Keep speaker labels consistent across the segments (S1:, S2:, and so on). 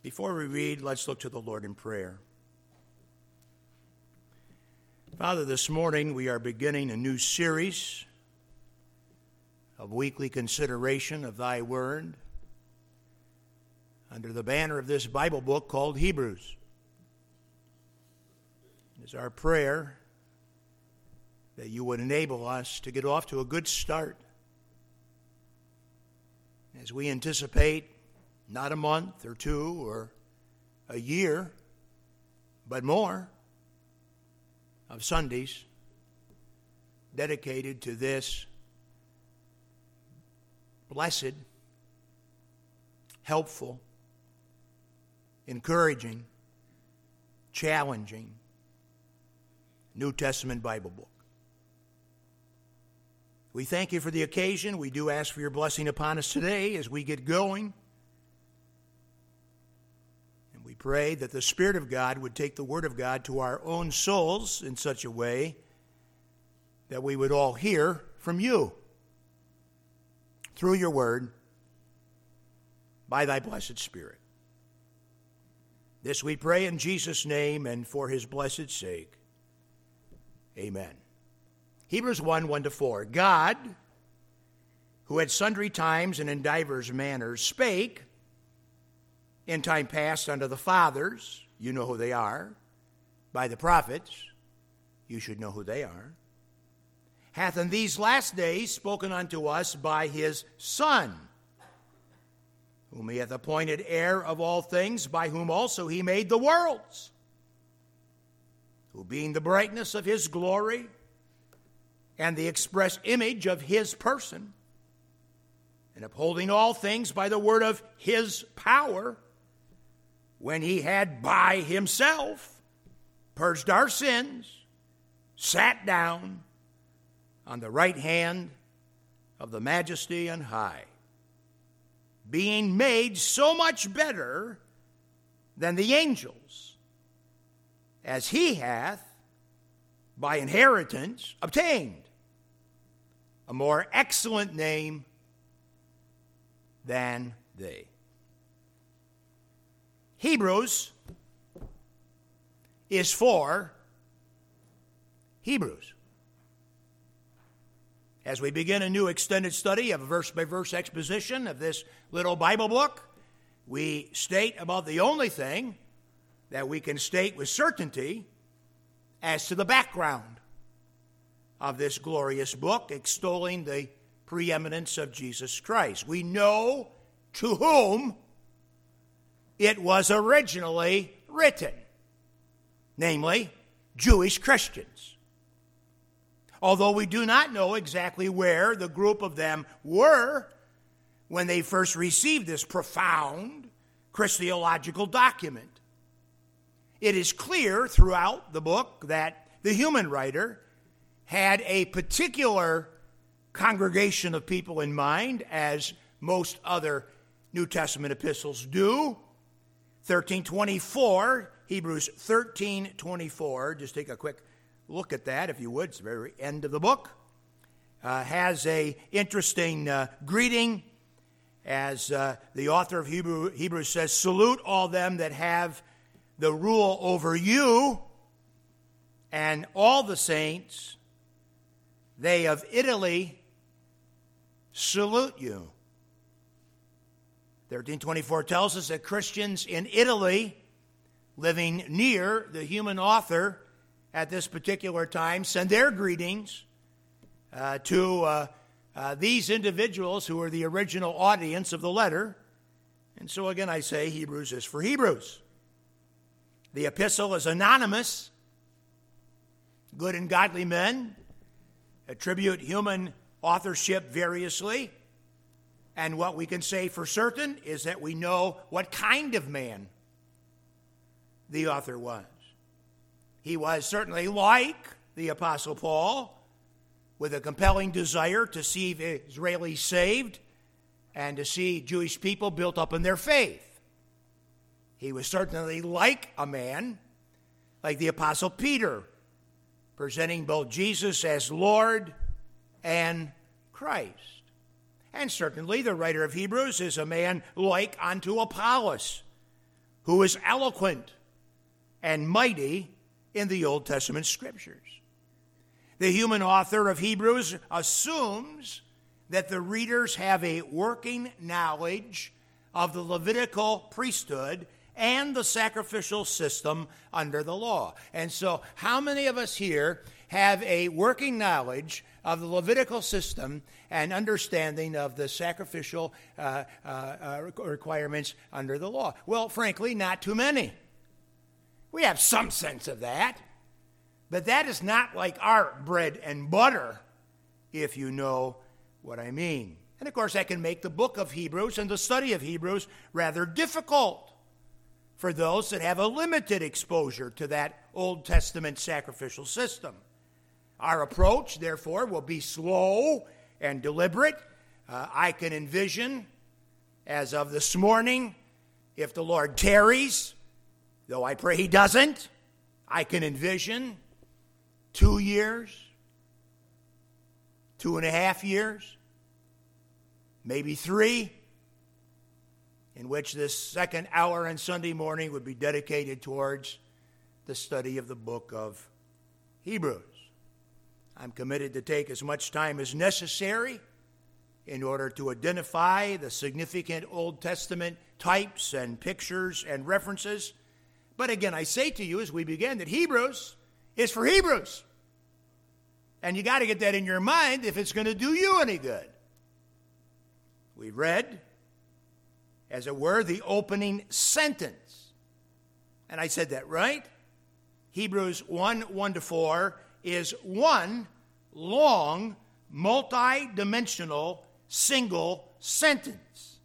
S1: Before we read, let's look to the Lord in prayer. Father, this morning we are beginning a new series of weekly consideration of Thy Word under the banner of this Bible book called Hebrews. It is our prayer that you would enable us to get off to a good start as we anticipate not a month or two or a year, but more of Sundays dedicated to this blessed, helpful, encouraging, challenging New Testament Bible book. We thank you for the occasion. We do ask for your blessing upon us today as we get going. And we pray that the Spirit of God would take the Word of God to our own souls in such a way that we would all hear from you through your Word by thy blessed Spirit. This we pray in Jesus' name and for his blessed sake. Amen. Hebrews 1:1-4. God, who at sundry times and in divers manners spake in time past unto the fathers, you know who they are, by the prophets, you should know who they are, hath in these last days spoken unto us by his Son, whom he hath appointed heir of all things, by whom also he made the worlds, who being the brightness of his glory and the express image of his person, and upholding all things by the word of his power, when he had by himself purged our sins, sat down on the right hand of the majesty on high, being made so much better than the angels, as he hath by inheritance obtained a more excellent name than they. Hebrews is for Hebrews. As we begin a new extended study of a verse-by-verse exposition of this little Bible book, we state about the only thing that we can state with certainty as to the background of this glorious book, extolling the preeminence of Jesus Christ. We know to whom it was originally written, namely Jewish Christians. Although we do not know exactly where the group of them were when they first received this profound Christological document, it is clear throughout the book that the human writer had a particular congregation of people in mind, as most other New Testament epistles do. 13:24, Hebrews 13:24, just take a quick look at that, if you would. It's the very end of the book. Has a interesting greeting, as the author of Hebrews says, salute all them that have the rule over you, and all the saints, they of Italy, salute you. 13:24 tells us that Christians in Italy, living near the human author at this particular time, send their greetings to these individuals who are the original audience of the letter. And so again I say Hebrews is for Hebrews. The epistle is anonymous. Good and godly men attribute human authorship variously. And what we can say for certain is that we know what kind of man the author was. He was certainly like the Apostle Paul, with a compelling desire to see the Israelis saved and to see Jewish people built up in their faith. He was certainly like a man, like the Apostle Peter, presenting both Jesus as Lord and Christ. And certainly the writer of Hebrews is a man like unto Apollos, who is eloquent and mighty in the Old Testament scriptures. The human author of Hebrews assumes that the readers have a working knowledge of the Levitical priesthood and the sacrificial system under the law. And so, how many of us here have a working knowledge of the Levitical system and understanding of the sacrificial requirements under the law? Well, frankly, not too many. We have some sense of that, but that is not like our bread and butter, if you know what I mean. And of course, that can make the book of Hebrews and the study of Hebrews rather difficult for those that have a limited exposure to that Old Testament sacrificial system. Our approach, therefore, will be slow and deliberate. I can envision, as of this morning, if the Lord tarries, though I pray he doesn't, I can envision 2 years, 2.5 years, maybe 3, in which this second hour on Sunday morning would be dedicated towards the study of the book of Hebrews. I'm committed to take as much time as necessary in order to identify the significant Old Testament types and pictures and references. But again, I say to you as we begin that Hebrews is for Hebrews. And you got to get that in your mind if it's going to do you any good. We read, as it were, the opening sentence. And I said that right. Hebrews 1:1-4 is one long, multi-dimensional, single sentence.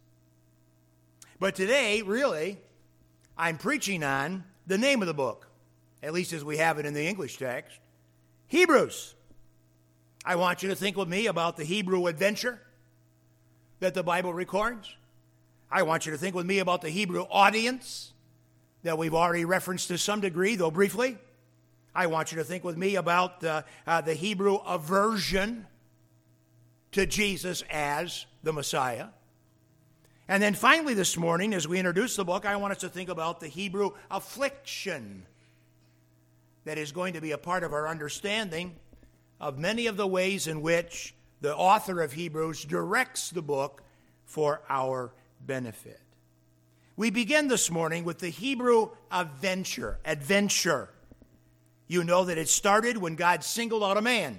S1: But today, really, I'm preaching on the name of the book, at least as we have it in the English text, Hebrews. I want you to think with me about the Hebrew adventure that the Bible records. I want you to think with me about the Hebrew audience that we've already referenced to some degree, though briefly. I want you to think with me about the Hebrew aversion to Jesus as the Messiah. And then finally this morning, as we introduce the book, I want us to think about the Hebrew affliction that is going to be a part of our understanding of many of the ways in which the author of Hebrews directs the book for our benefit. We begin this morning with the Hebrew adventure. You know that it started when God singled out a man.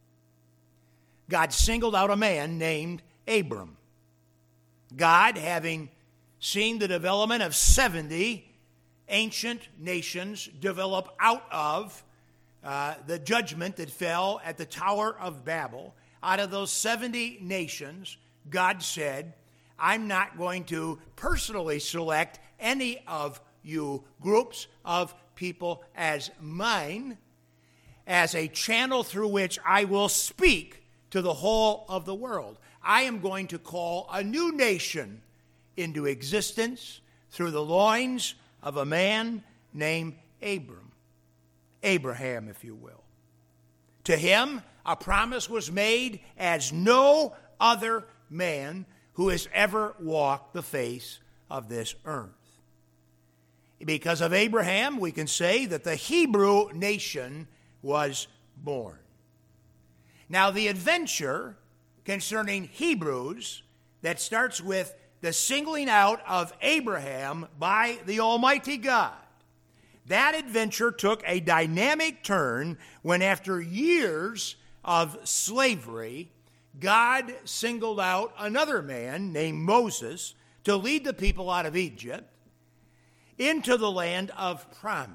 S1: God singled out a man named Abram. God, having seen the development of 70 ancient nations develop out of the judgment that fell at the Tower of Babel, out of those 70 nations, God said, I'm not going to personally select any of you groups of people as mine, as a channel through which I will speak to the whole of the world. I am going to call a new nation into existence through the loins of a man named Abraham, if you will. To him, a promise was made as no other man who has ever walked the face of this earth. Because of Abraham, we can say that the Hebrew nation was born. Now, the adventure concerning Hebrews that starts with the singling out of Abraham by the Almighty God, that adventure took a dynamic turn when, after years of slavery, God singled out another man named Moses to lead the people out of Egypt into the land of promise.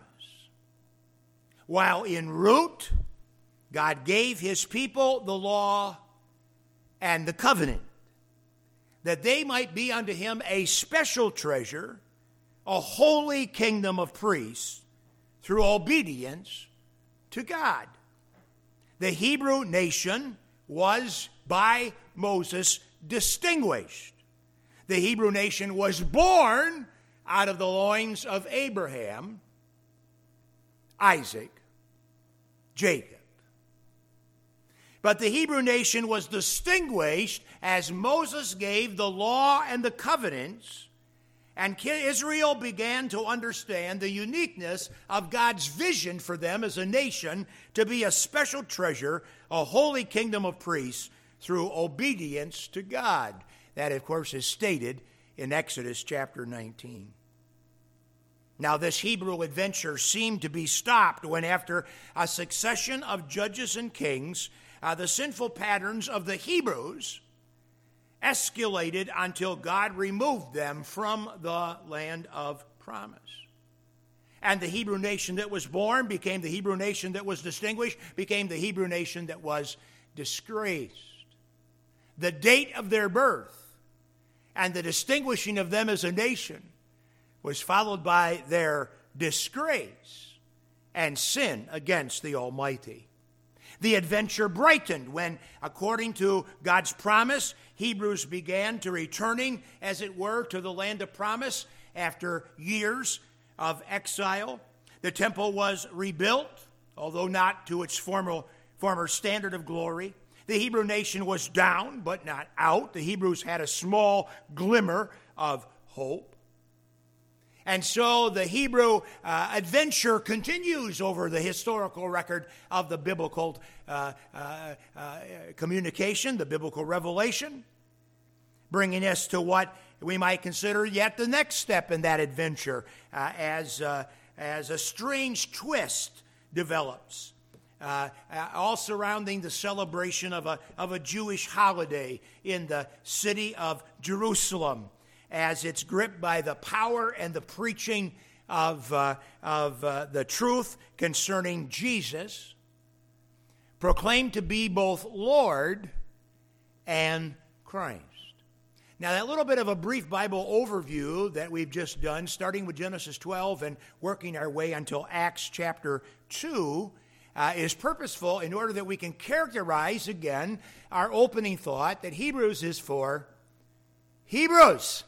S1: While en route, God gave his people the law and the covenant, that they might be unto him a special treasure, a holy kingdom of priests, through obedience to God. The Hebrew nation was by Moses distinguished. The Hebrew nation was born out of the loins of Abraham, Isaac, Jacob. But the Hebrew nation was distinguished as Moses gave the law and the covenants, And Israel began to understand the uniqueness of God's vision for them as a nation to be a special treasure, a holy kingdom of priests through obedience to God. That, of course, is stated in Exodus chapter 19. Now, this Hebrew adventure seemed to be stopped when, after a succession of judges and kings, the sinful patterns of the Hebrews escalated until God removed them from the land of promise. And the Hebrew nation that was born became the Hebrew nation that was distinguished, became the Hebrew nation that was disgraced. The date of their birth and the distinguishing of them as a nation was followed by their disgrace and sin against the Almighty. The adventure brightened when, according to God's promise, Hebrews began to returning, as it were, to the land of promise after years of exile. The temple was rebuilt, although not to its former standard of glory. The Hebrew nation was down, but not out. The Hebrews had a small glimmer of hope. And so the Hebrew adventure continues over the historical record of the biblical communication, the biblical revelation, bringing us to what we might consider yet the next step in that adventure as a strange twist develops, all surrounding the celebration of a Jewish holiday in the city of Jerusalem, as it's gripped by the power and the preaching of the truth concerning Jesus, proclaimed to be both Lord and Christ. Now, that little bit of a brief Bible overview that we've just done, starting with Genesis 12 and working our way until Acts chapter 2, is purposeful in order that we can characterize again our opening thought that Hebrews is for Hebrews.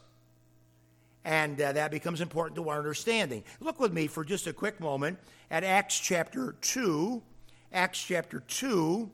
S1: And that becomes important to our understanding. Look with me for just a quick moment at Acts chapter 2. Acts chapter 2.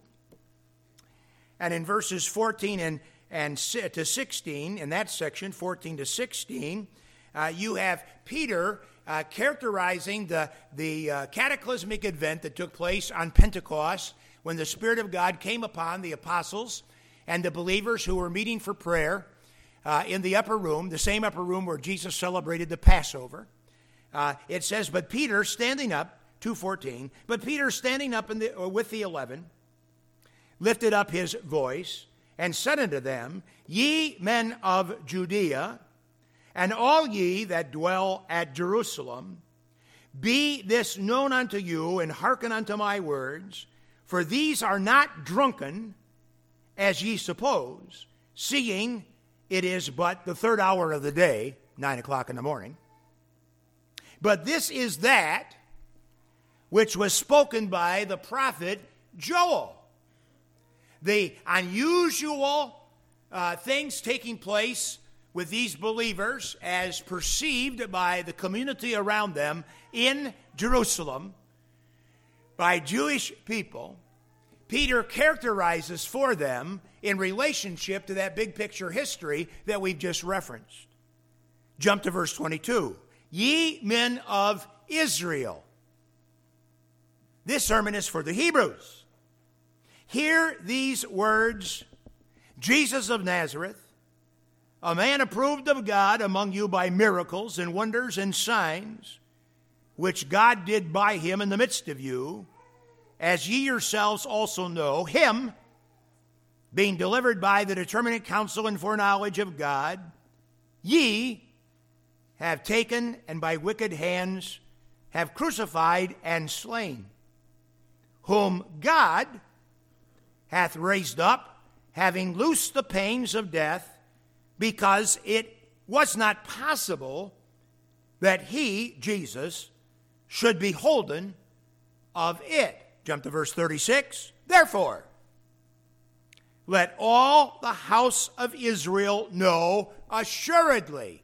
S1: And in verses 14 and to 16, in that section, 14 to 16, you have Peter characterizing the cataclysmic event that took place on Pentecost when the Spirit of God came upon the apostles and the believers who were meeting for prayer in the upper room, the same upper room where Jesus celebrated the Passover. It says, but Peter standing up, 2:14, but Peter standing up with the 11, lifted up his voice and said unto them, Ye men of Judea, and all ye that dwell at Jerusalem, be this known unto you, and hearken unto my words, for these are not drunken, as ye suppose, seeing it is but the third hour of the day, 9 o'clock in the morning. But this is that which was spoken by the prophet Joel. The unusual things taking place with these believers as perceived by the community around them in Jerusalem by Jewish people, Peter characterizes for them in relationship to that big picture history that we've just referenced. Jump to verse 22. Ye men of Israel. This sermon is for the Hebrews. Hear these words, Jesus of Nazareth, a man approved of God among you by miracles and wonders and signs, which God did by him in the midst of you, as ye yourselves also know, him, being delivered by the determinate counsel and foreknowledge of God, ye have taken and by wicked hands have crucified and slain, whom God hath raised up, having loosed the pains of death, because it was not possible that he, Jesus, should be holden of it. Jump to verse 36. Therefore, let all the house of Israel know assuredly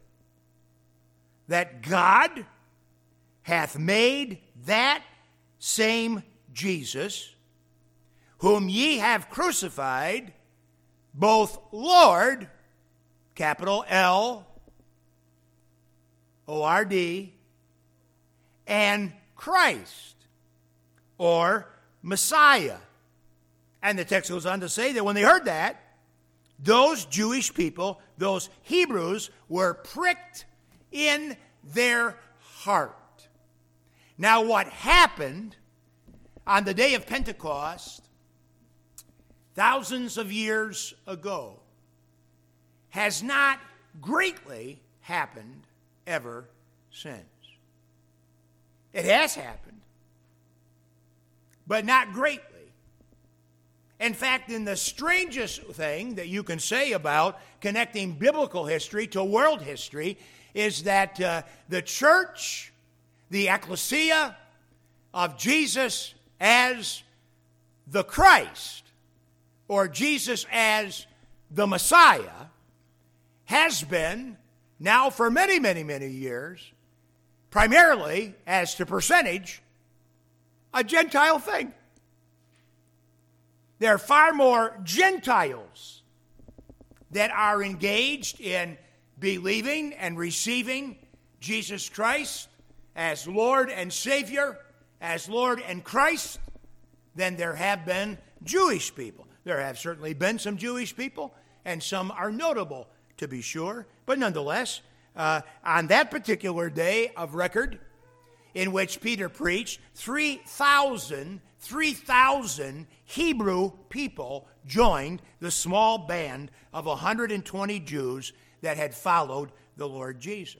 S1: that God hath made that same Jesus, whom ye have crucified, both Lord, capital L, O-R-D, and Christ, or Messiah. And the text goes on to say that when they heard that, those Jewish people, those Hebrews, were pricked in their heart. Now, what happened on the day of Pentecost, thousands of years ago, has not greatly happened ever since. It has happened, but not greatly. In fact, in the strangest thing that you can say about connecting biblical history to world history is that the church, the ecclesia of Jesus as the Christ, or Jesus as the Messiah, has been, now for many, many, many years, primarily, as to percentage, a Gentile thing. There are far more Gentiles that are engaged in believing and receiving Jesus Christ as Lord and Savior, as Lord and Christ, than there have been Jewish people. There have certainly been some Jewish people, and some are notable, to be sure. But nonetheless, on that particular day of record, in which Peter preached, 3,000 Hebrew people joined the small band of 120 Jews that had followed the Lord Jesus.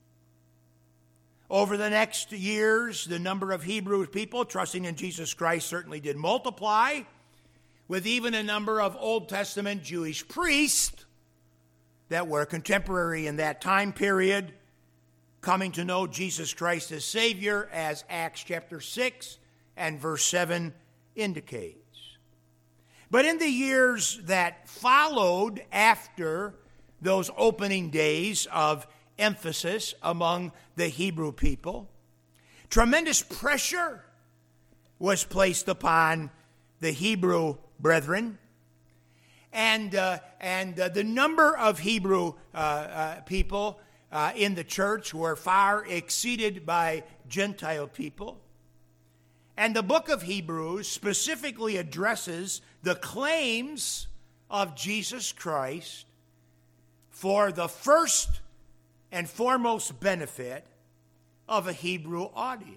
S1: Over the next years, the number of Hebrew people trusting in Jesus Christ certainly did multiply, with even a number of Old Testament Jewish priests that were contemporary in that time period coming to know Jesus Christ as Savior, as Acts chapter 6 and verse 7 indicates. But in the years that followed after those opening days of emphasis among the Hebrew people, tremendous pressure was placed upon the Hebrew brethren, and the number of Hebrew people in the church were far exceeded by Gentile people. And the book of Hebrews specifically addresses the claims of Jesus Christ for the first and foremost benefit of a Hebrew audience.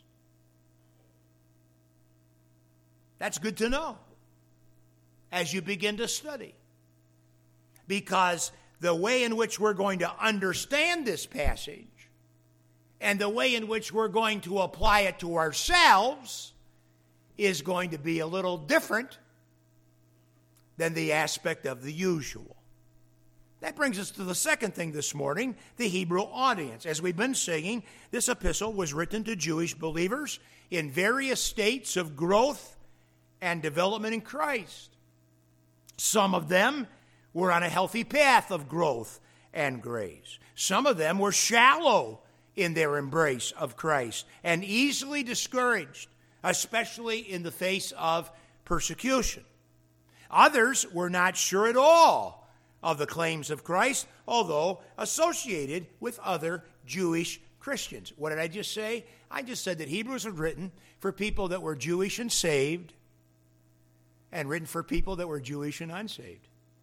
S1: That's good to know as you begin to study, because the way in which we're going to understand this passage and the way in which we're going to apply it to ourselves is going to be a little different than the aspect of the usual. That brings us to the second thing this morning, the Hebrew audience. As we've been saying, this epistle was written to Jewish believers in various states of growth and development in Christ. Some of them were on a healthy path of growth and grace. Some of them were shallow in their embrace of Christ and easily discouraged, especially in the face of persecution. Others were not sure at all of the claims of Christ, although associated with other Jewish Christians. What did I just say? I just said that Hebrews was written for people that were Jewish and saved, and written for people that were Jewish and unsaved.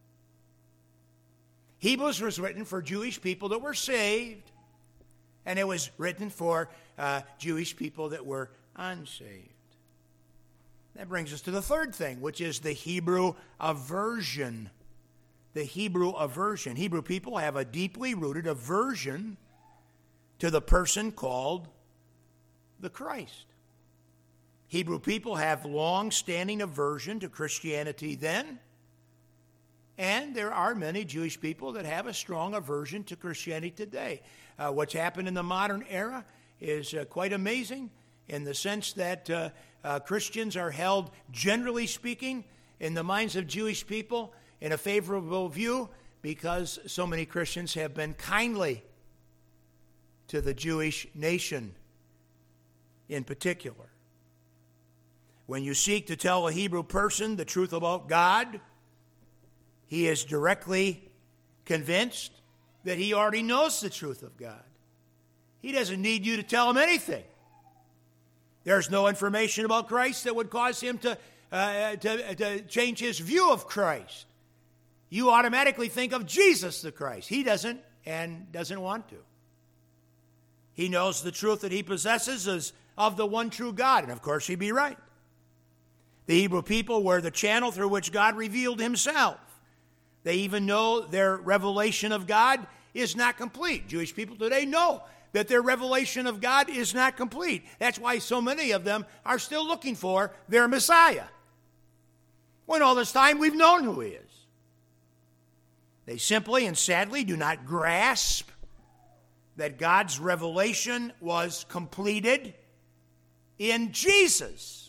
S1: Hebrews was written for Jewish people that were saved, and it was written for Jewish people that were unsaved. That brings us to the third thing, which is the Hebrew aversion. The Hebrew aversion. Hebrew people have a deeply rooted aversion to the person called the Christ. Hebrew people have long-standing aversion to Christianity then, and there are many Jewish people that have a strong aversion to Christianity today. What's happened in the modern era is quite amazing in the sense that Christians are held, generally speaking, in the minds of Jewish people in a favorable view because so many Christians have been kindly to the Jewish nation in particular. When you seek to tell a Hebrew person the truth about God, he is directly convinced that he already knows the truth of God. he doesn't need you to tell him anything. There's no information about Christ that would cause him to change his view of Christ. You automatically think of Jesus the Christ. He doesn't and doesn't want to. He knows the truth that he possesses is of the one true God, and of course he'd be right. The Hebrew people were the channel through which God revealed himself. They even know their revelation of God is not complete. Jewish people today know that their revelation of God is not complete. That's why so many of them are still looking for their Messiah, when all this time we've known who he is. They simply and sadly do not grasp that God's revelation was completed in Jesus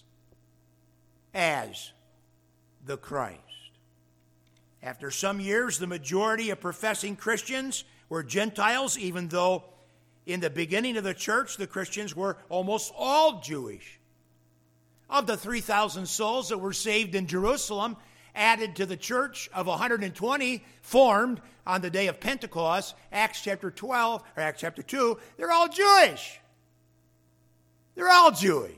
S1: as the Christ. After some years, the majority of professing Christians were Gentiles, even though in the beginning of the church, the Christians were almost all Jewish. Of the 3,000 souls that were saved in Jerusalem, added to the church of 120 formed on the day of Pentecost, Acts chapter 12, or Acts chapter 2, they're all Jewish. They're all Jewish.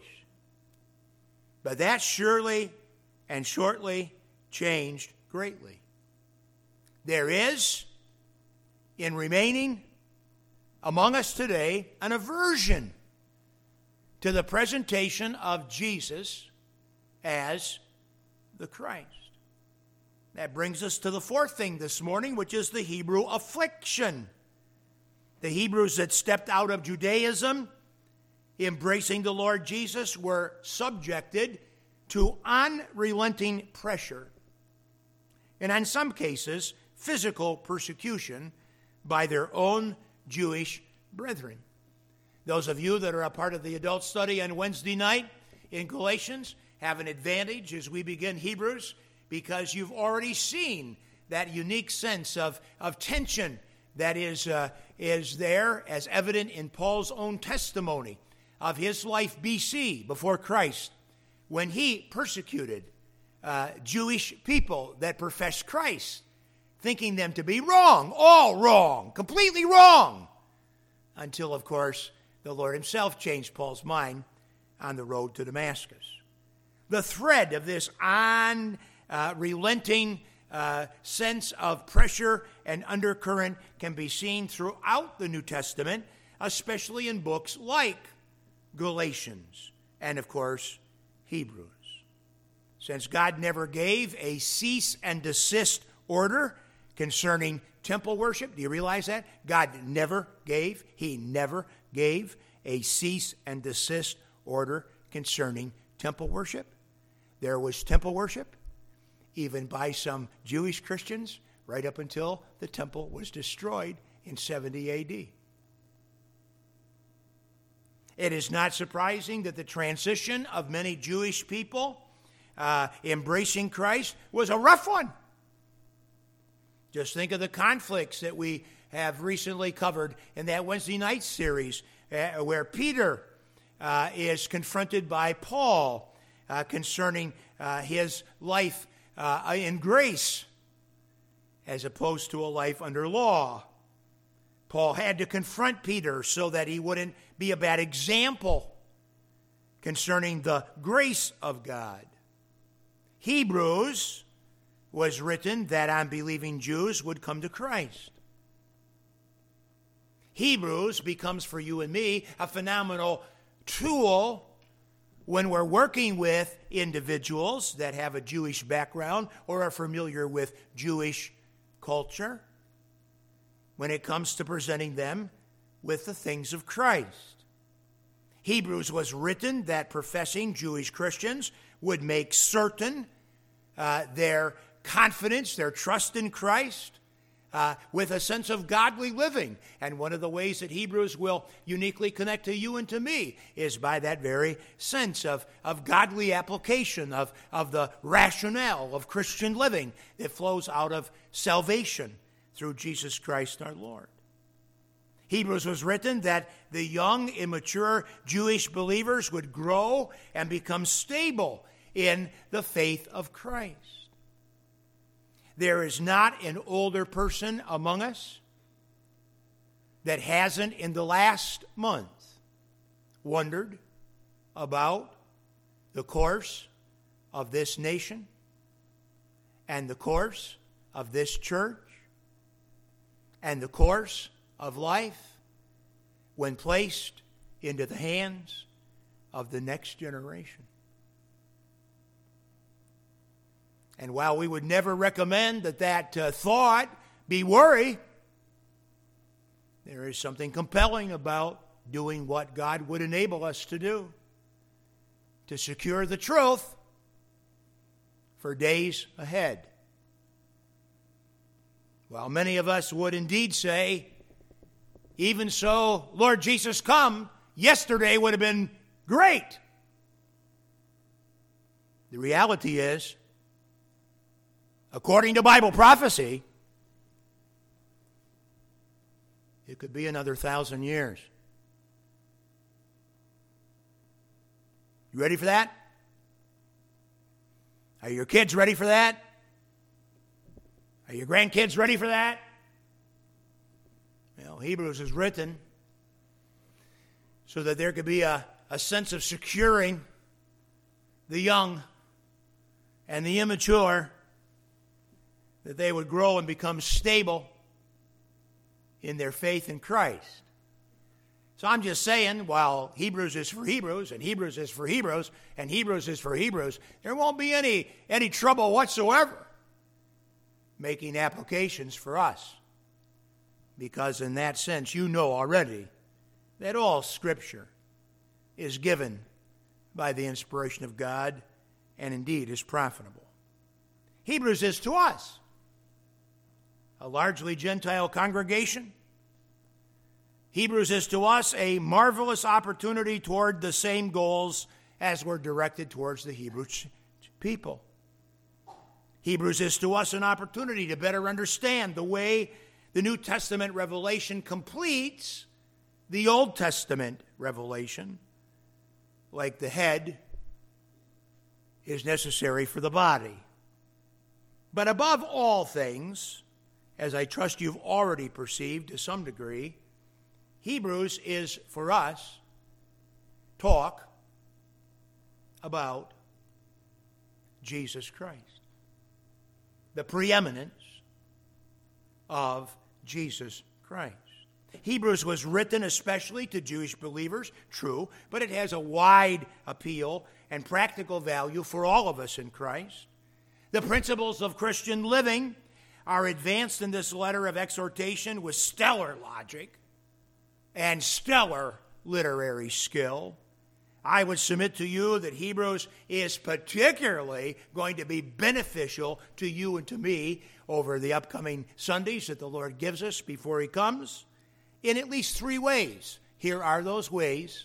S1: But that surely and shortly changed greatly. There is, in remaining among us today, an aversion to the presentation of Jesus as the Christ. That brings us to the fourth thing this morning, which is the Hebrew affliction. The Hebrews that stepped out of Judaism, embracing the Lord Jesus, were subjected to unrelenting pressure, and in some cases, physical persecution by their own Jewish brethren. Those of you that are a part of the adult study on Wednesday night in Galatians have an advantage as we begin Hebrews, because you've already seen that unique sense of tension that is there as evident in Paul's own testimony of his life BC, before Christ, when he persecuted Jewish people that professed Christ, thinking them to be wrong, all wrong, completely wrong, until, of course, the Lord himself changed Paul's mind on the road to Damascus. The thread of this unrelenting sense of pressure and undercurrent can be seen throughout the New Testament, especially in books like Galatians and, of course, Hebrews. Since God never gave a cease and desist order concerning temple worship, do you realize that? God never gave a cease and desist order concerning temple worship. There was temple worship, even by some Jewish Christians, right up until the temple was destroyed in 70 A.D. It is not surprising that the transition of many Jewish people embracing Christ was a rough one. Just think of the conflicts that we have recently covered in that Wednesday night series, where Peter is confronted by Paul concerning his life in grace as opposed to a life under law. Paul had to confront Peter so that he wouldn't be a bad example concerning the grace of God. Hebrews was written that unbelieving Jews would come to Christ. Hebrews becomes for you and me a phenomenal tool when we're working with individuals that have a Jewish background or are familiar with Jewish culture, when it comes to presenting them with the things of Christ. Hebrews was written that professing Jewish Christians would make certain their confidence, their trust in Christ, with a sense of godly living. And one of the ways that Hebrews will uniquely connect to you and to me is by that very sense of godly application, of the rationale of Christian living that flows out of salvation through Jesus Christ our Lord. Hebrews was written that the young, immature Jewish believers would grow and become stable in the faith of Christ. There is not an older person among us that hasn't in the last month wondered about the course of this nation and the course of this church and the course of life when placed into the hands of the next generation? And while we would never recommend that thought be worry, there is something compelling about doing what God would enable us to do to secure the truth for days ahead. While many of us would indeed say, even so, Lord Jesus, come, yesterday would have been great. The reality is, according to Bible prophecy, it could be another 1,000 years. You ready for that? Are your kids ready for that? Are your grandkids ready for that? Well, Hebrews is written so that there could be a sense of securing the young and the immature, that they would grow and become stable in their faith in Christ. So I'm just saying, while Hebrews is for Hebrews, and Hebrews is for Hebrews, and Hebrews is for Hebrews, there won't be any trouble whatsoever making applications for us. Because in that sense, you know already that all Scripture is given by the inspiration of God and indeed is profitable. Hebrews is to us, a largely Gentile congregation. Hebrews is to us a marvelous opportunity toward the same goals as were directed towards the Hebrew people. Hebrews is to us an opportunity to better understand the way the New Testament revelation completes the Old Testament revelation, like the head is necessary for the body. But above all things, as I trust you've already perceived to some degree, Hebrews is for us talk about Jesus Christ, the preeminence of Jesus Christ. Hebrews was written especially to Jewish believers, true, but it has a wide appeal and practical value for all of us in Christ. The principles of Christian living are advanced in this letter of exhortation with stellar logic and stellar literary skill. I would submit to you that Hebrews is particularly going to be beneficial to you and to me over the upcoming Sundays that the Lord gives us before He comes in at least 3 ways. Here are those ways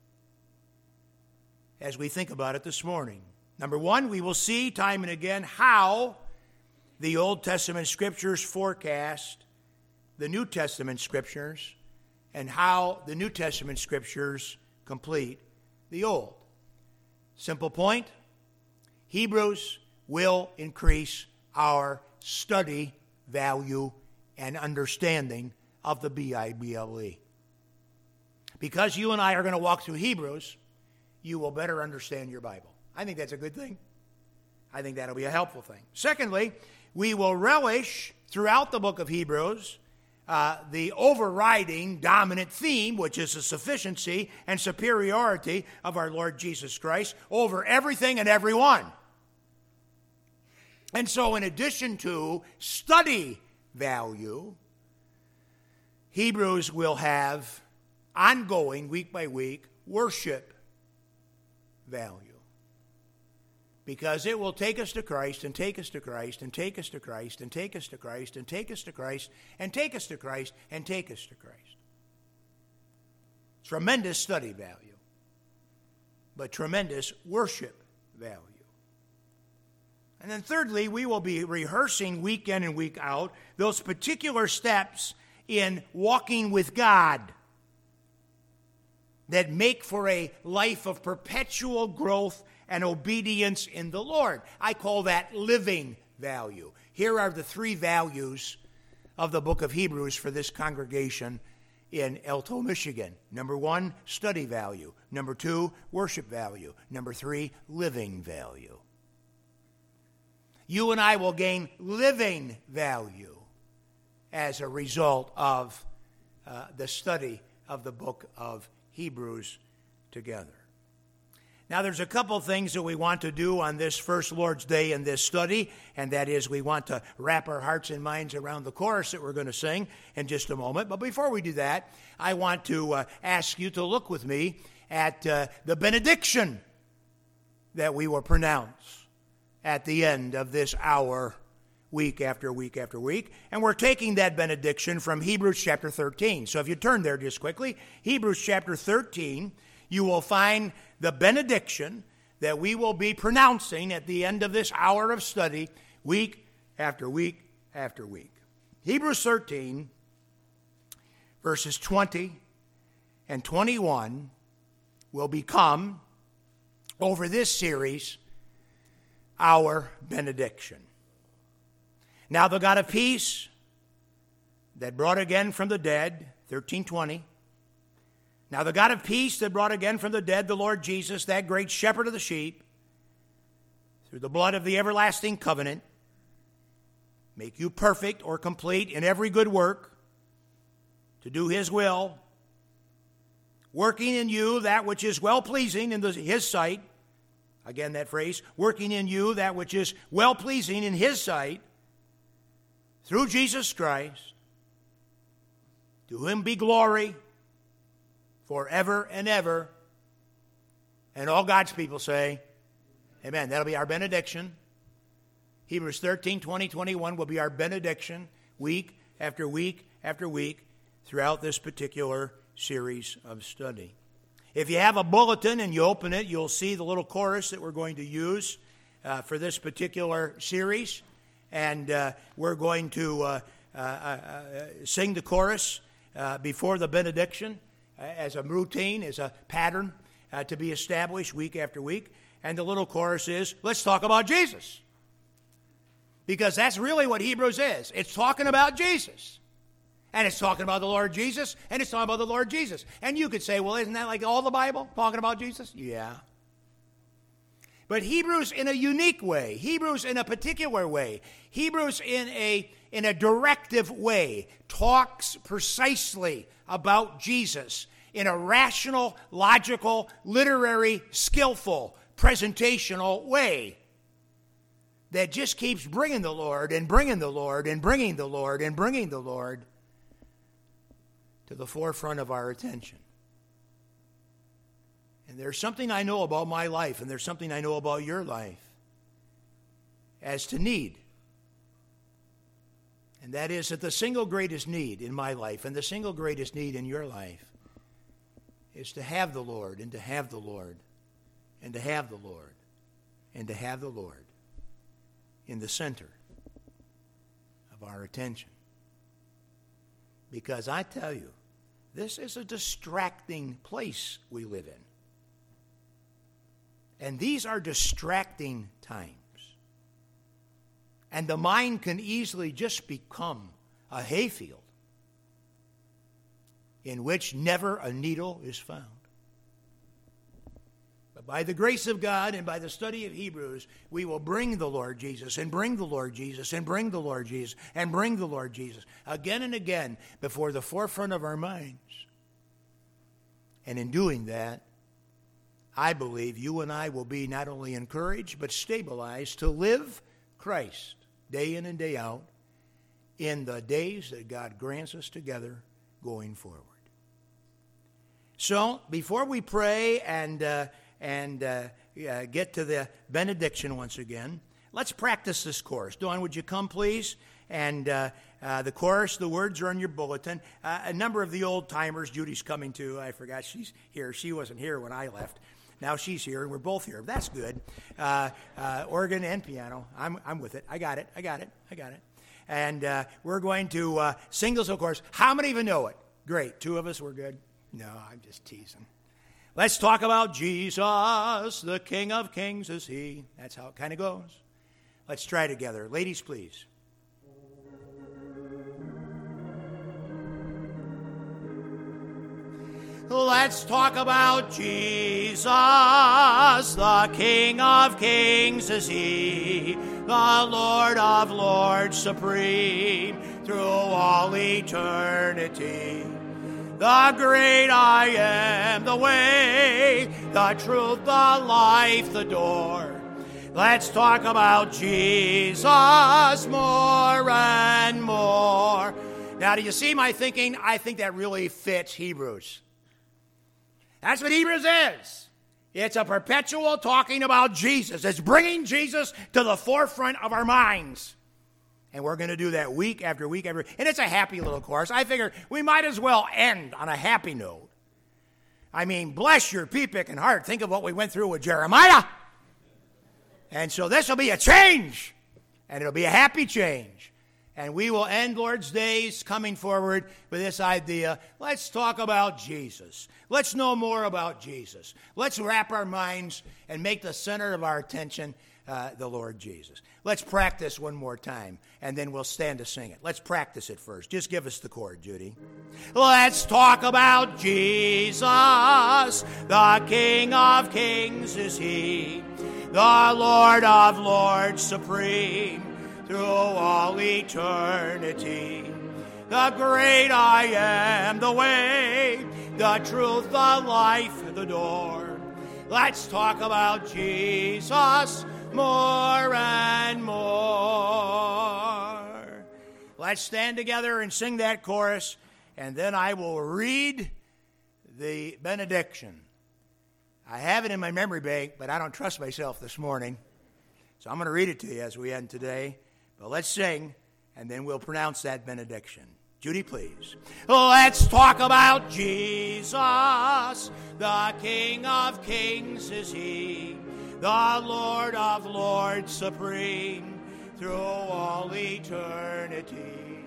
S1: as we think about it this morning. Number 1, we will see time and again how the Old Testament Scriptures forecast the New Testament Scriptures and how the New Testament Scriptures complete the Old. Simple point, Hebrews will increase our study value and understanding of the Bible. Because you and I are going to walk through Hebrews, you will better understand your Bible. I think that's a good thing. I think that'll be a helpful thing. Secondly, we will relish throughout the book of Hebrews the overriding dominant theme, which is the sufficiency and superiority of our Lord Jesus Christ over everything and everyone. And so in addition to study value, Hebrews will have ongoing, week by week, worship value. Because it will take us to Christ and take us to Christ and take us to Christ and take us to Christ and take us to Christ and take us to Christ and take us to Christ. Tremendous study value, but tremendous worship value. And then thirdly, we will be rehearsing week in and week out those particular steps in walking with God that make for a life of perpetual growth and obedience in the Lord. I call that living value. Here are the 3 values of the book of Hebrews for this congregation in Elto, Michigan. Number 1, study value. Number 2, worship value. Number 3, living value. You and I will gain living value as a result of the study of the book of Hebrews together. Now, there's a couple things that we want to do on this first Lord's Day in this study, and that is we want to wrap our hearts and minds around the chorus that we're going to sing in just a moment. But before we do that, I want to ask you to look with me at the benediction that we will pronounce at the end of this hour, week after week after week. And we're taking that benediction from Hebrews chapter 13. So if you turn there just quickly, Hebrews chapter 13, you will find the benediction that we will be pronouncing at the end of this hour of study, week after week after week. Hebrews 13, verses 20 and 21 will become, over this series, our benediction. Now the God of peace that brought again from the dead, 13:20. Now the God of peace that brought again from the dead the Lord Jesus, that great shepherd of the sheep, through the blood of the everlasting covenant, make you perfect or complete in every good work, to do his will, working in you that which is well-pleasing in his sight. Again, that phrase, working in you that which is well-pleasing in his sight, through Jesus Christ. To him be glory forever and ever. And all God's people say, amen. That'll be our benediction. Hebrews 13, 20, 21 will be our benediction week after week after week throughout this particular series of study. If you have a bulletin and you open it, you'll see the little chorus that we're going to use for this particular series. And we're going to sing the chorus before the benediction as a routine, as a pattern to be established week after week. And the little chorus is, let's talk about Jesus. Because that's really what Hebrews is. It's talking about Jesus. And it's talking about the Lord Jesus, and it's talking about the Lord Jesus. And you could say, well, isn't that like all the Bible, talking about Jesus? Yeah. But Hebrews in a unique way, Hebrews in a particular way, Hebrews in a directive way, talks precisely about Jesus in a rational, logical, literary, skillful, presentational way that just keeps bringing the Lord and bringing the Lord and bringing the Lord and bringing the Lord to the forefront of our attention. And there's something I know about my life, and there's something I know about your life as to need. And that is that the single greatest need in my life and the single greatest need in your life is to have the Lord and to have the Lord and to have the Lord and to have the Lord in the center of our attention. Because I tell you, this is a distracting place we live in. And these are distracting times. And the mind can easily just become a hayfield in which never a needle is found. But by the grace of God and by the study of Hebrews, we will bring the Lord Jesus and bring the Lord Jesus and bring the Lord Jesus and bring the Lord Jesus again and again before the forefront of our minds. And in doing that, I believe you and I will be not only encouraged but stabilized to live Christ day in and day out in the days that God grants us together going forward. So, before we pray and get to the benediction once again, let's practice this chorus. Dawn, would you come, please? And the chorus, the words are on your bulletin. A number of the old-timers, Judy's coming too. I forgot she's here. She wasn't here when I left. Now she's here, and we're both here. That's good. Organ and piano. I'm with it. I got it. And we're going to sing this, of course. How many even know it? Great. 2 of us, we're good. No, I'm just teasing. Let's talk about Jesus, the King of Kings is He. That's how it kind of goes. Let's try together. Ladies, please. Let's talk about Jesus, the King of Kings is He, the Lord of Lords supreme through all eternity. The great I am, the way, the truth, the life, the door. Let's talk about Jesus more and more. Now, do you see my thinking? I think that really fits Hebrews. That's what Hebrews is. It's a perpetual talking about Jesus. It's bringing Jesus to the forefront of our minds. And we're going to do that week after week after week. And it's a happy little course. I figure we might as well end on a happy note. I mean, bless your pea-picking heart. Think of what we went through with Jeremiah. And so this will be a change. And it'll be a happy change. And we will end Lord's Days coming forward with this idea. Let's talk about Jesus. Let's know more about Jesus. Let's wrap our minds and make the center of our attention the Lord Jesus. Let's practice one more time, and then we'll stand to sing it. Let's practice it first. Just give us the chord, Judy. Let's talk about Jesus. The King of Kings is He, the Lord of Lords supreme through all eternity. The great I am, the way, the truth, the life, the door. Let's talk about Jesus more and more. Let's stand together and sing that chorus, and then I will read the benediction. I have it in my memory bank, but I don't trust myself this morning. So I'm going to read it to you as we end today. But let's sing, and then we'll pronounce that benediction. Judy, please. Let's talk about Jesus. The King of Kings is He, the Lord of Lords supreme through all eternity.